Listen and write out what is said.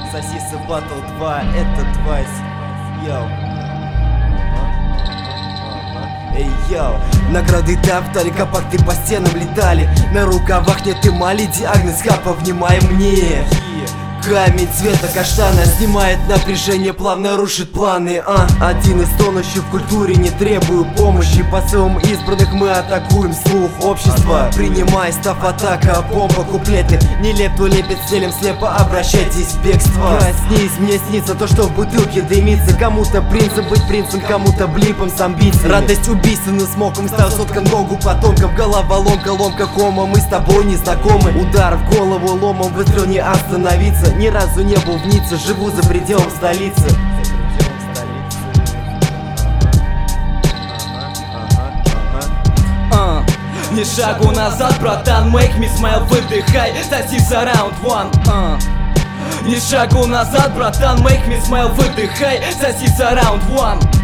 Сосиса Battle 2, это Твайс. Йоу. Эй, йоу. Награды топтали, компакты по стенам летали. На рукавах нет эмали, диагноз хапа, внимай мне. Камень цвета каштана снимает напряжение, плавно рушит планы. Один из тонущих в культуре, не требую помощи. Посылом избранных мы атакуем слух общества. Принимай, став атака, бомба, куплеты. Нелепо лепит целям, слепо обращайтесь в бегство. Проснись, мне снится то, что в бутылке дымится. Кому-то принцем быть принцем, кому-то блипом с амбициями. Радость убийственным смоком стал соткан ногу потомков. Голова ломка, ломка кома, мы с тобой не знакомы. Удар в голову ломом, выстрел не остановиться. Ни разу не был в Ницце, живу за пределом столицы. Ни шагу назад, братан, make me smile, выдыхай, сосись around one. Ни шагу назад, братан, make me smile, выдыхай, сосись around one.